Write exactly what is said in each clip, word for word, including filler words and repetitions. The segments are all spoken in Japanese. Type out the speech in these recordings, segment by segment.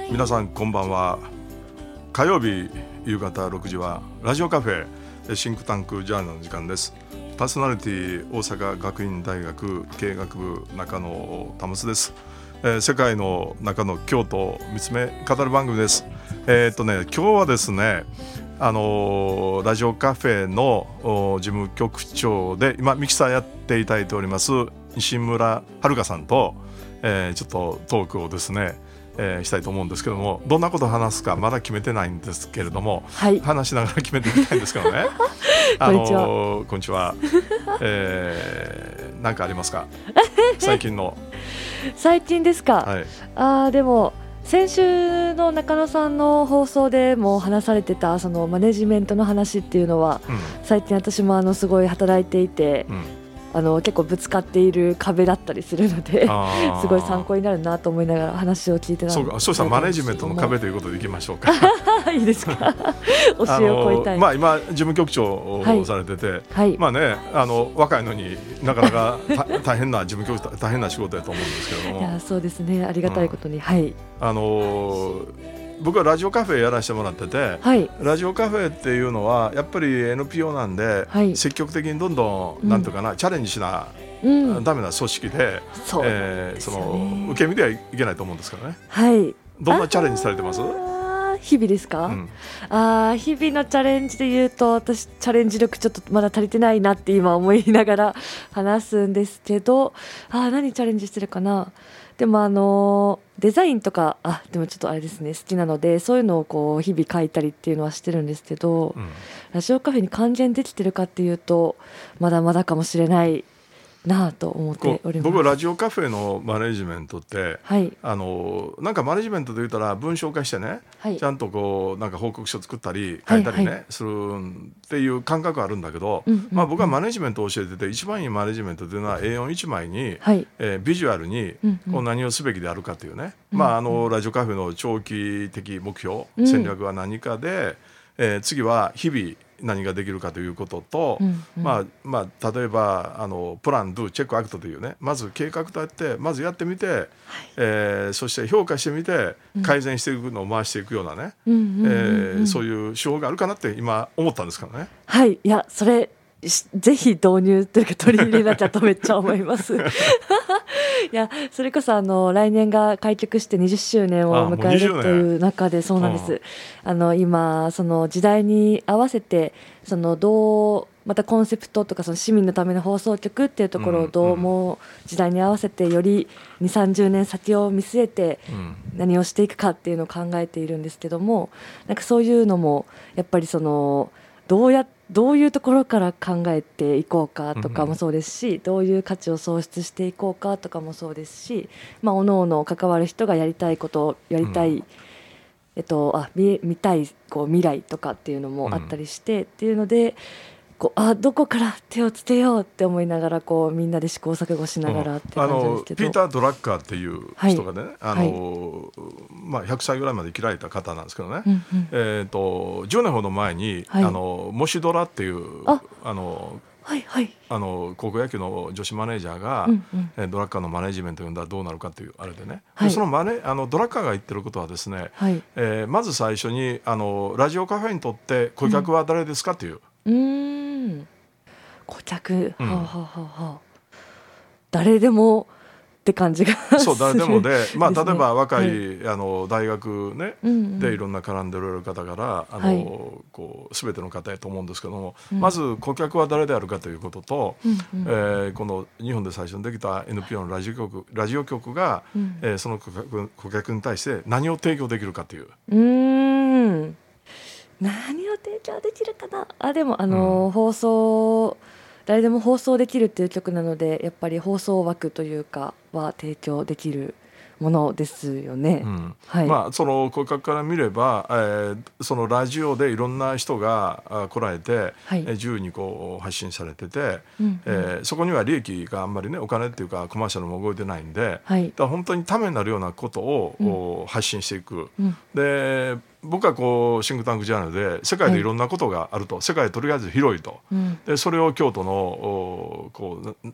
皆さんこんばんは。火曜日夕方ろくじはラジオカフェシンクタンクジャーナルの時間です。パーソナリティ大阪学院大学経営学部中野保です、えー、世界の中の京都を見つめ語る番組です。えー、っとね今日はですねあのー、ラジオカフェの事務局長で今ミキサーやっていただいております西村遥さんと、えー、ちょっとトークをですねえー、したいと思うんですけども、どんなことを話すかまだ決めてないんですけれども、はい、話しながら決めていきたいんですけどねあのー、こんにちは、えー、何かありますか最近の最近ですか、 はい、 あでも先週の中野さんの放送でも話されてたそのマネジメントの話っていうのは、うん、最近私もあのすごい働いていて、うんあの結構ぶつかっている壁だったりするのですごい参考になるなと思いながら話を聞いてたんですけど。そうか、 そうしたらマネジメントの壁ということでいきましょうかいいですか教えを請いたい。 まあ、今事務局長をされてて、はいはい、まあね、あの若いのになかなか大変な事務局長大変な仕事だと思うんですけども。 いやそうですね、ありがたいことに、うん、はいあのー僕はラジオカフェやらせてもらってて、はい、ラジオカフェっていうのはやっぱり エヌピーオー なんで、はい、積極的にどんどん、うん、なんていうかなチャレンジしな、うん、ダメな組織で、そうえー、その受け身ではいけないと思うんですけどね、はい、どんなチャレンジされてます？ 日々ですか、うん、あ日々のチャレンジで言うと私チャレンジ力ちょっとまだ足りてないなって今思いながら話すんですけど、あ何チャレンジしてるかな。でもあのデザインとかあでもちょっとあれですね好きなのでそういうのをこう日々書いたりっていうのはしてるんですけど、うん、ラジオカフェに還元できてるかっていうとまだまだかもしれないなと思っております。 僕ラジオカフェのマネジメントって、はい、あのなんかマネジメントで言ったら文章化してね、はい、ちゃんとこうなんか報告書作ったり書いたりね、はいはい、するっていう感覚あるんだけど、うんうんうんまあ、僕はマネジメントを教えてて一番いいマネジメントというのは エーよんいち 枚に、はいえー、ビジュアルにこう何をすべきであるかというね、うんうんまあ、あのラジオカフェの長期的目標、うん、戦略は何かで、えー、次は日々何ができるかということと、うんうんまあまあ、例えばあのプラン、ドゥ、チェック、アクトというねまず計画立ててまずやってみて、はいえー、そして評価してみて改善していくのを回していくようなね、うんえー、そういう手法があるかなって今思ったんですからね。 はいいやそれぜひ導入というか取り入れなきゃとめっちゃ思いますいやそれこそあの来年が開局してにじゅっしゅうねんを迎えるという中でそうなんです、うん、あの今その時代に合わせてそのどうまたコンセプトとかその市民のための放送局っていうところをどうも時代に合わせてよりにじゅう、さんじゅうねん先を見据えて何をしていくかっていうのを考えているんですけども、なんかそういうのもやっぱりそのどうやどういうところから考えていこうかとかもそうですし、うん、どういう価値を創出していこうかとかもそうですし、まあ、各々関わる人がやりたいことをやりたい、うんえっと、あ 見, 見たいこう未来とかっていうのもあったりして、うん、っていうのでこうあどこから手をつけようって思いながらこうみんなで試行錯誤しながらって感じなんですけど、 うん、ピーター・ドラッカーっていう人がね、はいあのはいまあ、ひゃくさいぐらいまで生きられた方なんですけどね、うんうんえー、とじゅうねんほど前に、はい、あのモシドラっていうああのはいはい、あの高校野球の女子マネージャーが、うんうん、ドラッカーのマネジメントを読んだらどうなるかというあれでね、はい、でそのマネあのドラッカーが言ってることはですね、はいえー、まず最初にあのラジオカフェにとって顧客は誰ですかという、 うん、うーん顧客、うん、はあはあはあ、誰でもって感じがそう誰でもで、まあ、例えば若い、はい、あの大学、ねうんうん、でいろんな絡んでおられる方からあの、はい、こう全ての方やと思うんですけども、うん、まず顧客は誰であるかということと、うんうんえー、この日本で最初にできた エヌピーオー のラジオ局、ラジオ局が、うんえー、その顧客、顧客に対して何を提供できるかという。 うーん何を提供できるかなあでもあの、うん、放送誰でも放送できるっていう曲なのでやっぱり放送枠というかは提供できるものですよね、うんはいまあ、その顧客から見れば、えー、そのラジオでいろんな人が来られて、はい、自由にこう発信されてて、うんうんえー、そこには利益があんまりねお金っていうかコマーシャルも動いてないんで、はい、だから本当にためになるようなことを、うん、発信していく、うん、で僕はこうシンクタンクジャーナルで世界でいろんなことがあると、はい、世界とりあえず広いと、うん、でそれを京都のこう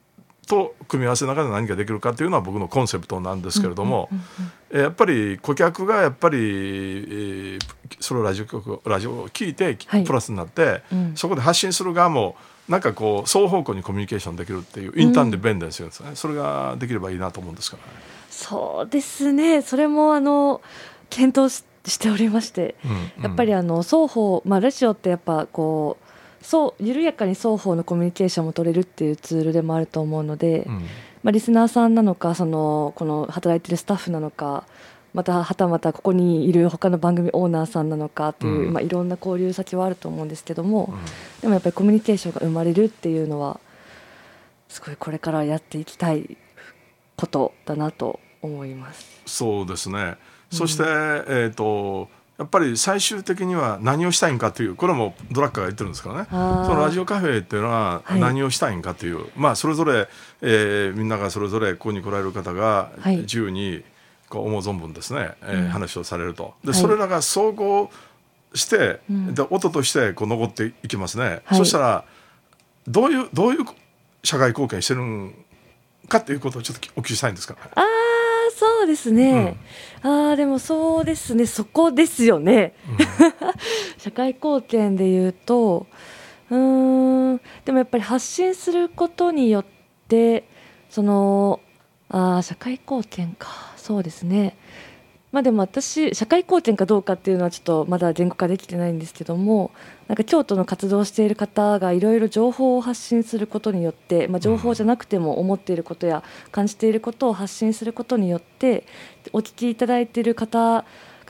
と組み合わせの中で何ができるかというのは僕のコンセプトなんですけれども、やっぱり顧客がやっぱり、えー、それをラジオ局ラジオを聞いて、はい、プラスになって、うん、そこで発信する側もなんかこう双方向にコミュニケーションできるっていうインターンで便利ですよね、うん、それができればいいなと思うんですからね。 そうですね、それもあの検討 し, しておりまして、うんうん、やっぱりあの双方、まあ、ラジオってやっぱこうそう緩やかに双方のコミュニケーションも取れるっていうツールでもあると思うので、うんまあ、リスナーさんなのかそのこの働いてるスタッフなのかまたはたまたここにいる他の番組オーナーさんなのかという、うんまあ、いろんな交流先はあると思うんですけども、うん、でもやっぱりコミュニケーションが生まれるっていうのはすごいこれからやっていきたいことだなと思います。 そうですね、うん、そして、えーとやっぱり最終的には何をしたいんかという、これもドラッカーが言ってるんですからね、そのラジオカフェっていうのは何をしたいんかという、はい、まあそれぞれ、えー、みんながそれぞれここに来られる方が自由にこう思う存分ですね、はいえー、話をされると。で、はい、それらが総合して、うん、で音としてこう残っていきますね、はい、そしたらどういうどういう社会貢献してるんかっていうことをちょっとお聞きしたいんですかね。 あそうですね、うん、あでもそうですね、そこですよね、うん、社会貢献でいうとうーんでもやっぱり発信することによってそのあ社会貢献かそうですね、まあ、でも私社会貢献かどうかっていうのはちょっとまだ言語化できてないんですけども、なんか京都の活動している方がいろいろ情報を発信することによって、まあ、情報じゃなくても思っていることや感じていることを発信することによってお聞きいただいている方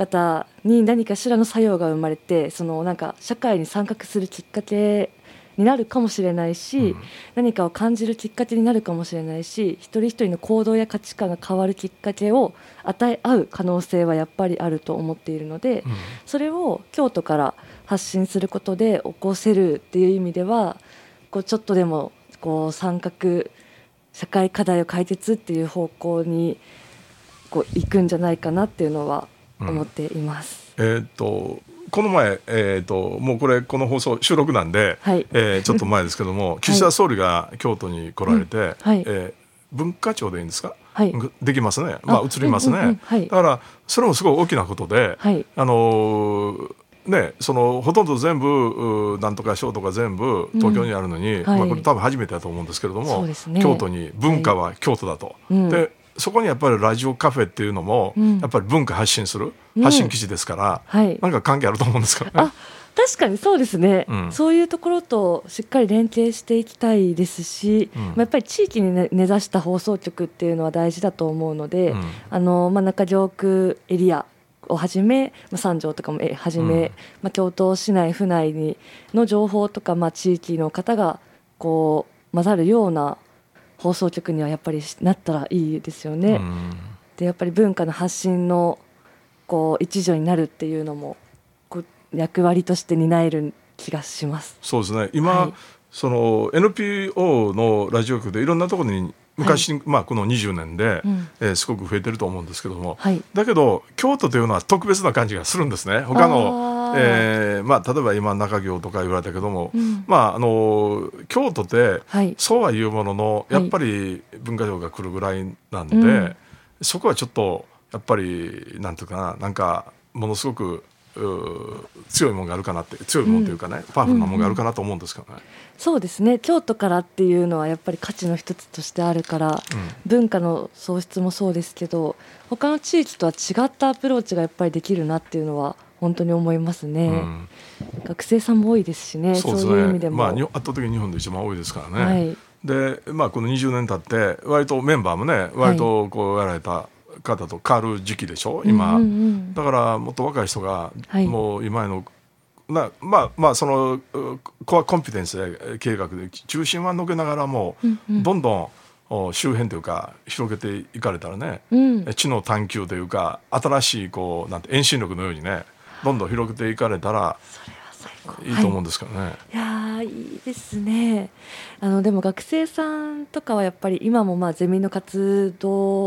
々に何かしらの作用が生まれて、そのなんか社会に参画するきっかけになるかもしれないし、うん、何かを感じるきっかけになるかもしれないし、一人一人の行動や価値観が変わるきっかけを与え合う可能性はやっぱりあると思っているので、うん、それを京都から発信することで起こせるっていう意味ではこうちょっとでもこう参画社会課題を解決っていう方向にこう行くんじゃないかなっていうのは思っています、 うん、えー、っとこの前、えー、ともうこれこの放送収録なんで、はいえー、ちょっと前ですけども岸田総理が京都に来られて、はいはいえー、文化庁でいいんですか、はい、できますね、まあ、移りますね、うんうんうんはい、だからそれもすごい大きなことで、はいあのーね、そのほとんど全部なんとか省とか全部東京にあるのに、うんはいまあ、これ多分初めてだと思うんですけれども、ね、京都に文化は京都だと、はいでそこにやっぱりラジオカフェっていうのも、うん、やっぱり文化発信する、うん、発信基地ですから、はい、なんか関係あると思うんですからね。 あ確かにそうですね、うん、そういうところとしっかり連携していきたいですし、うんまあ、やっぱり地域に根ざした放送局っていうのは大事だと思うので、うん、あのまあ、中京区エリアをはじめ、まあ、三条とかもはじめ、うんまあ、京都市内府内にの情報とか、まあ、地域の方がこう混ざるような放送局にはやっぱりなったらいいですよね、うん、でやっぱり文化の発信のこう一助になるっていうのもこう役割として担える気がします。 そうですね今、はい、その エヌピーオー のラジオ局でいろんなところに昔、はいまあ、このにじゅうねんで、うんえー、すごく増えてると思うんですけども、はい、だけど京都というのは特別な感じがするんですね。他の、えーまあ、例えば今中京とか言われたけども、うんまあ、あの京都って、はい、そうは言うもののやっぱり文化庁が来るぐらいなんで、はい、そこはちょっとやっぱりなんていうかな、なんかものすごく強いものがあるかなって、強いものというかね、うん、パワフルなものがあるかなと思うんですけどね、うんうん、 そうですね京都からっていうのはやっぱり価値の一つとしてあるから、うん、文化の創出もそうですけど他の地域とは違ったアプローチがやっぱりできるなっていうのは本当に思いますね、うん、学生さんも多いですしね。そうですね、そういう意味でも、まあ、圧倒的に日本で一番多いですからね、はいでまあ、このにじゅうねん経って割とメンバーもね割とこうやられた方と変わる時期でしょ今、うんうんうん、だからもっと若い人がもう今の、なまあまあそのコアコンピテンスで計画で中心はのけながらも、うんうん、どんどん周辺というか広げていかれたらね、うん、知の探求というか新しいこうなんて遠心力のようにねどんどん広げていかれたらいいと思うんですけどね、はい、いやいいですね。あのでも学生さんとかはやっぱり今もまあゼミの活動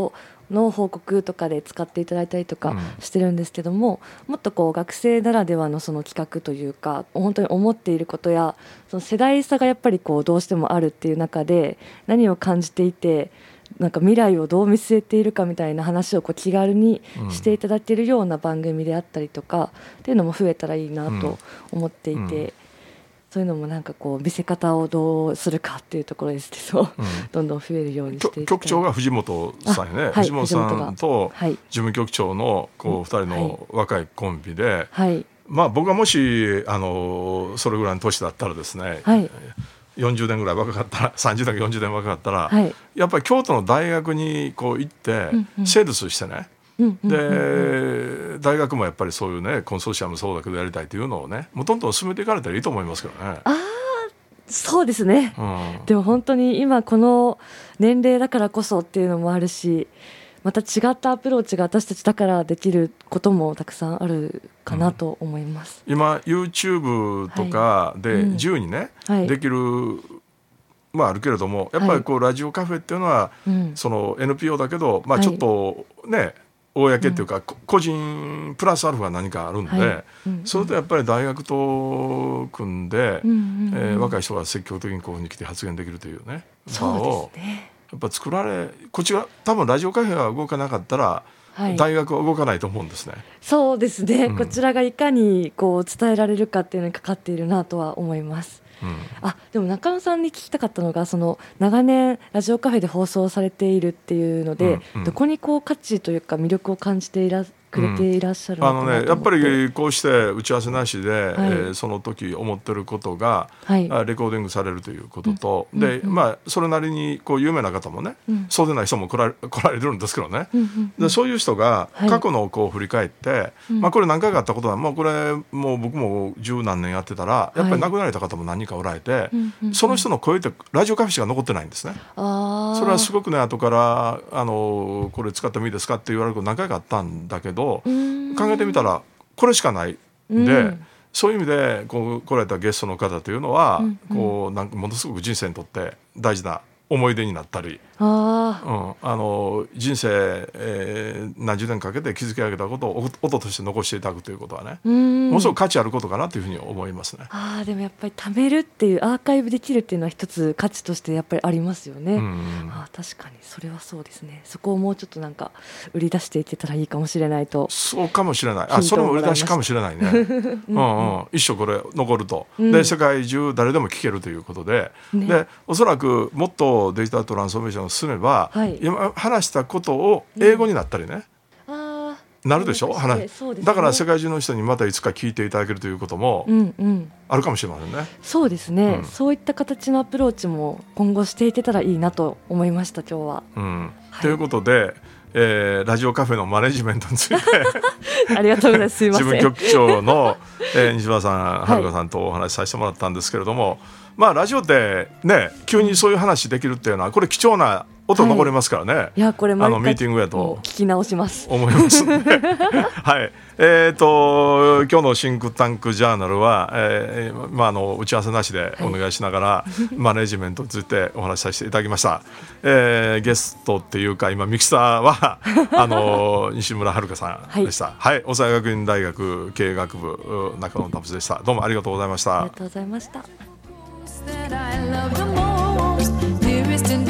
の報告とかで使っていただいたりとかしてるんですけども、うん、もっとこう学生ならではのその企画というか本当に思っていることやその世代差がやっぱりこうどうしてもあるっていう中で何を感じていてなんか未来をどう見据えているかみたいな話をこう気軽にしていただけるような番組であったりとか、うん、っていうのも増えたらいいなと思っていて、うんうん、そういうのもなんかこう見せ方をどうするかっていうところですけど、うん、どんどん増えるようにしていきたい。 局長が藤本さんね、はい、藤本さんと事務局長のこうふたりの若いコンビで、はい、まあ、僕がもしあのそれぐらいの年だったらですね、はい、よんじゅうねんぐらい若かったらさんじゅうねんかよんじゅうねん若かったら、はい、やっぱり京都の大学にこう行って、うんうん、セールスしてね、うんうんうんうん、で大学もやっぱりそういうねコンソーシアムそうだけどやりたいというのをねもうどんどん進めていかれたらいいと思いますけどね。 あそうですね、うん、でも本当に今この年齢だからこそっていうのもあるしまた違ったアプローチが私たちだからできることもたくさんあるかなと思います、 うん、今 YouTube とかで自由にね、はいうん、できる、まあ、あるけれどもやっぱりこうラジオカフェっていうのは、はい、その エヌピーオー だけど、まあ、ちょっとね、はい、公っていうか、うん、個人プラスアルファ何かあるんで、はいうん、それとやっぱり大学と組んで、うんうんうんえー、若い人が積極的にここに来て発言できるというね場をやっぱ作られこっちが多分ラジオカフェが動かなかったら、はい、大学は動かないと思うんですね。 そうですね、うん、こちらがいかにこう伝えられるかっていうのにかかっているなとは思います、うん、あでも中野さんに聞きたかったのがその長年ラジオカフェで放送されているっていうので、うんうん、どこにこう価値というか魅力を感じていらくれていらっしゃるのかなと思って、うんあのね、 やっぱりこうして打ち合わせなしで、はいえー、その時思ってることが、はい、レコーディングされるということと、うんでうんまあ、それなりにこう有名な方もね、うん、そうでない人も来られ、来られるんですけどね、うんうんうん、でそういう人が過去のをこう振り返って、はいまあ、これ何回かあったことは、まあ、これもう僕も十何年やってたらやっぱり亡くなられた方も何人かおられて、はい、その人の声ってラジオカフェしか残ってないんですね。あそれはすごくね後からあのこれ使ってもいいですかって言われること何回かあったんだけど考えてみたらこれしかないんで、うん、そういう意味でこう来られたゲストの方というのは、うんうん、こうなんかものすごく人生にとって大事な思い出になったりあ、うん、あの人生、えー、何十年かけて築き上げたことを音として残していただくということはねものすごく価値あることかなというふうに思いますね。 あでもやっぱり貯めるっていうアーカイブできるっていうのは一つ価値としてやっぱりありますよね、うん、あ確かにそれはそうですね。そこをもうちょっとなんか売り出していけたらいいかもしれないと。 そうかもしれない。あそれも売り出しかもしれないねうんうん、一生これ残ると、うん、で世界中誰でも聞けるということで、ね、でおそらくもっとデジタルトランスフォーメーションが進めば、はい、今話したことを英語になったりね、うん、あなるでしょ、話、ね、だから世界中の人にまたいつか聞いていただけるということもあるかもしれませんね、うんうん、 そうですね、うん、そういった形のアプローチも今後していけたらいいなと思いました今日は、うんはい、 ということでえー、ラジオカフェのマネジメントについてありがとうございます。すいません。 事務局長の、えー、西村さん、はるかさんとお話しさせてもらったんですけれども、はい、まあラジオってね急にそういう話できるっていうのはこれ貴重な音残りますからね、はい、 いやこれあのミーティングやと聞き直します思いますねはいえーと今日のシンクタンクジャーナルは、えーまあ、あの打ち合わせなしでお願いしながら、はい、マネジメントについてお話しさせていただきました、えー、ゲストっていうか今ミキサーはあの西村はるかさんでした、はいはい、大阪学院大学経営学部中野タプスでした。どうもありがとうございました。 ありがとうございました。